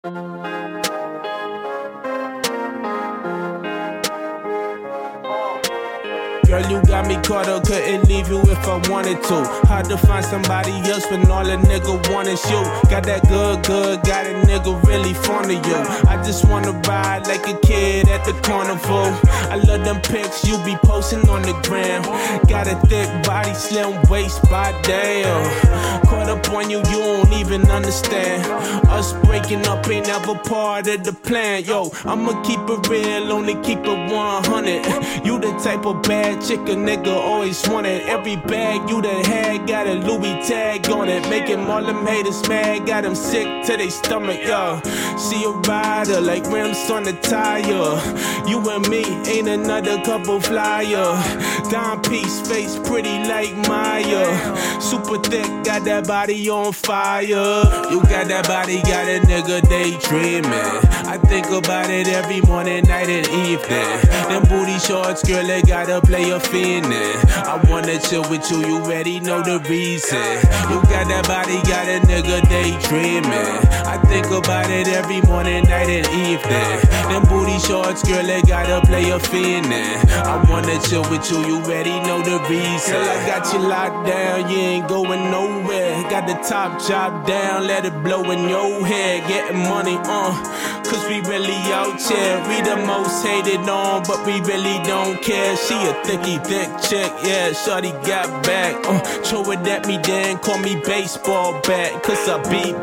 Girl, you got me caught up, couldn't leave you if I wanted to. Hard to find somebody else when all a nigga want is you. Got that good, got a nigga really fond of you. I just wanna ride like a kid at the carnival. I love them pics you be posting on the gram. Got a thick body, slim waist, by damn. Caught up on you, you don't even understand. Us breaking up ain't never part of the plan. Yo, I'ma keep it real, only keep it 100. You the type of bad chick a nigga always wanted. Every bag you done had got a Louis tag on it. Making all them haters mad, got them sick to their stomach, yo. See a rider like rims on the tire. You and me ain't another couple flyer. Dime piece, face pretty like Maya. Super thick, got that body on fire. You got that body, got a nigga daydreaming. I think about it every morning, night and evening. Them booty shorts, girl, they gotta play a feeling. I wanna chill with you, you already know the reason. You got that body, got a nigga daydreaming. I think about it every morning, night and evening. Them booty shorts, girl, they gotta play a feeling. I wanna chill with you, you already know the reason. Girl, I got you locked down, you ain't going nowhere. Got the top chopped down, let it blow in your head. Getting money cause we really out here. We the most hated on, but we really don't care. She a thick chick, yeah, shorty got back. Throw it at me then, call me baseball bat. Cause I beat,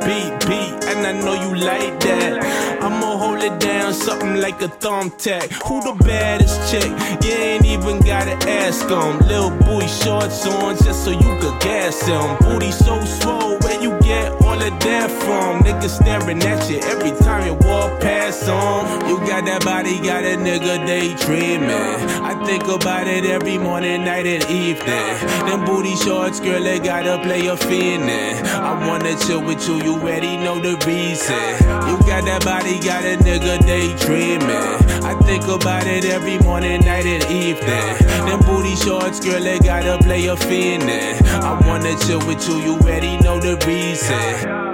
and I know you like that. I'ma hold it down, something like a thumbtack. Who the baddest chick? You ain't even gotta ask them. Lil' booty shorts on, just so you could gas them. Booty so swole, where you get all of that from? Niggas staring at you every time you walk past them. You got that body, got a nigga daydreaming. I think about it every morning, night and evening. Them booty shorts, girl, they gotta play a feeling. I wanna chill with you, you already know the reason. You got that body, got a nigga daydreaming. I think about it every morning, night and evening. Them booty shorts, girl, they gotta play a feeling. I wanna chill with you, you already know the reason.